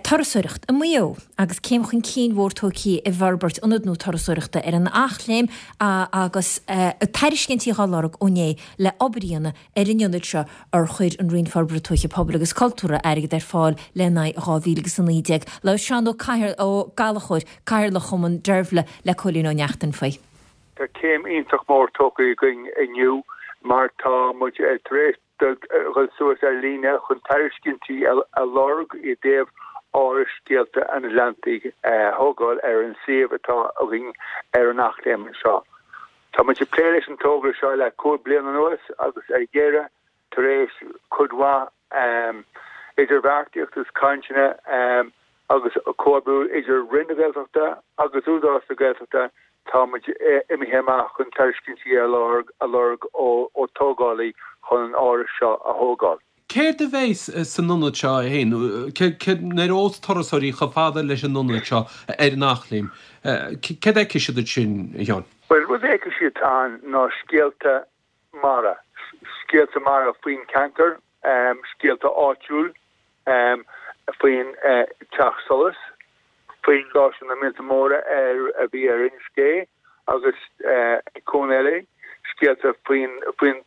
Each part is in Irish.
Tarasúireacht a mío agus céim chun cín mhórtóí I bharbert unadnú tarasúireachta ar an achléim agus tairiscintí hallárach óné le obríanna rinneanid seo ar chuir an rion farbratóiche poblbal agus cultúra airgad ar fáil lena ráhílagus san ídeag le sean ó caiir ó galachúir caiir le chuman derbhla le colín ó neachtan faoi. Tá céim ionintach mórtóí going inniu mar tá muid tréis suas ar líne chun tairiscintí a lorg I déobh áris céalta an Atlantic thógáil ar an siomh atá a ring ar an achléim seo. Tá muid pléiles an tógra seo le cúd blian an nuas agus ar ggéire tar éis chudhá idir bhartíochttas cáintine agus cóbú idir rinne gailteachta agus údás a gailteachta tá muid imihéach chun tairiscintí a lorg ó tógálaí chun an áris seo a thógáil. Céir de bhéis san nunad seo héin, nar ós tarasóirí chafáda leis an nunad seo ar nachlím. Cé é ciisiad sin, John? Well, was éice siad an ná scéalta mara faoin cantar, scéalta áitiúil, faoin teach solas, faoin gáis na mintamóra ar a bhí ar inscé, agus cónéile, scéalta faoin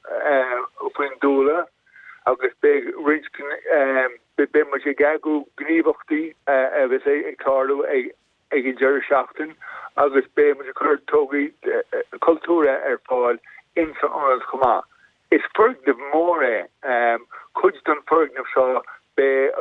dúla, agus be rinskin be mar gagu gníomhachtaí agus é carú ag deir seachtain agus be mar chur tógaí cultúra ar fáil in san anad chumá. Is fergnamh mór chud don fergnamh seo be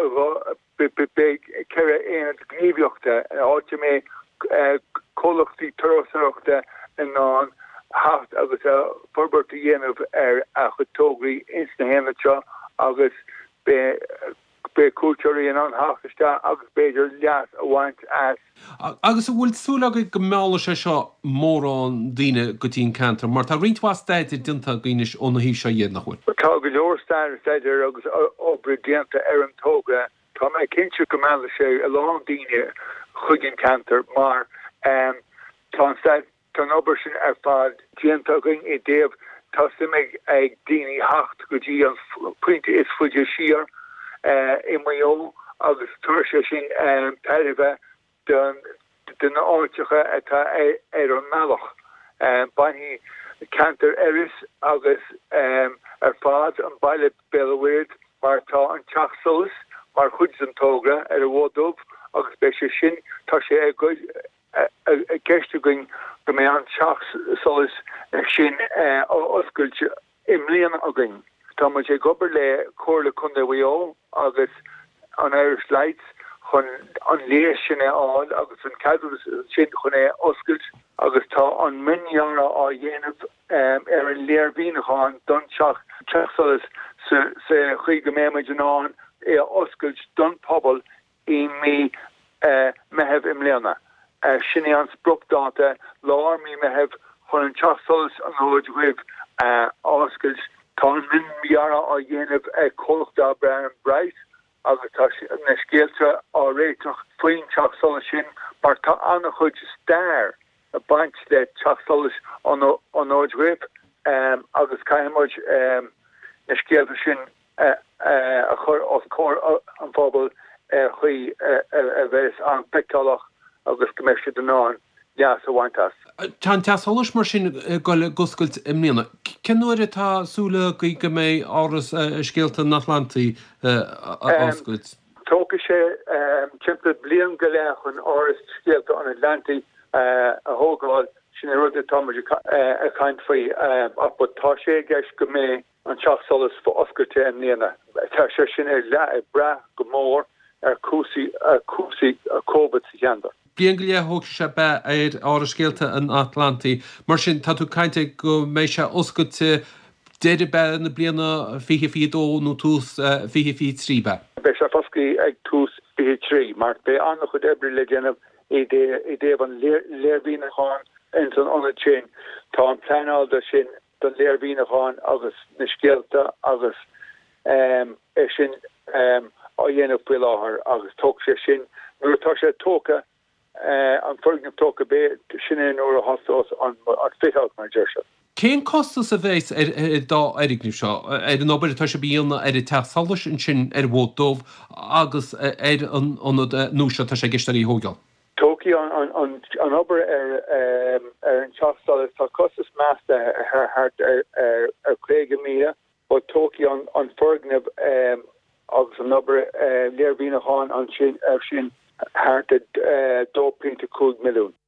ceire éad gníomhachta áte mé cólachtaí turasachta in ná haft agus forbert dhéanamh ar a chutógaí ins na héna seo agus be cultúí an hafiste agus beidir leas a bhaint as. Agus bhfuil súlaga go meála sé seo mórrán daine go dtíon cantar, mar tá rintháisteid dinta gainis óna hí seo dhéad nachhuiil. Tá go leorsteir staidir agus obridéanta ar an tóga, tá mé cinse go meála sé a lá daine chuigin cantar, mar tá obair sin ar fad dianta going I déobh tá simig ag daoine hacht go dtí an puinte is fuidir siar I maó agus tuairse sin peiribh den áiticha atá ar an mealach. Bainhí cantar eris agus ar fad an baile beilehid mar tá an teach solas mar chud an tógra ar a bhdómh agus be sé sin tá sé ag ceiste going go mé an teach solas sin oscailt imlíon agin. Tá mu sé gobar le cóirla chunda bhío agus an Irish Lights chun an léir sin áil agus an cadú sin chun oscailt agus tá an minheara á dhéanamh ar an léirbhíonaáin don teach solas sa chuig go méid an án oscailt don pobl I mí mehebh imléana. Sinné an sprupdáta lár mí mehebh chun an teach solas an óidhuibh oscailt tá min miara á dhéanamh cólachtá Brian Bright agus tá na scéalta á réiteach faoin teach solas sin mar tá anna chuid stair a baint le teach solas an óidhuibh agus caiimiid na scéalta sin a chur os cór an fábal chuí a bheits an pictálaach agus gomeiste den náin leas a bhaintas. Tá teasolalas mar sin goile goscailt imlíana. Cén nuair atá súla go mé áras scéalta na Atlantaí oscailt? Tóca sé timpla blian go le chun áras scéalta an Atlantaí a thógáil sin rud atá a chaint faoi ach tá sé gceist go mé an teach solas fa oscailte imlíana. Tá sé sin le bra go mór ar cúsaí a cóbad sa cheandar. Blian go le thóg sé be ar áras scéalta an Atlantaí, mar sin tá tú cainte go méid se oscailte déidir be na bliana 2022 nó tús 2023 be. Be se foscaí ag tús 2023, mar be anna chud ebre le déanamh I déobh an léirbhíonaáin in san anad sin. Tá an pleanáil de sin don léirbhíonaáin agus na scéalta agus sin á dhéanamh buil láthair agus tóg sé sin. Nuair tá sé tóca an fergnamh tóca bé sin nuair a hasás an fithaach mar deir se. Cén costas a bhéis dá airigniú seo an obair tá se bíonna ar teálas an sin bhdómh agus ar an núseo tá sé geisteí hógeal. Toki an ober an chastal tá costas measta her hart kréige mí, but Toki an fergneb agus an ober leerbína há an sin hart 2.2 milliún.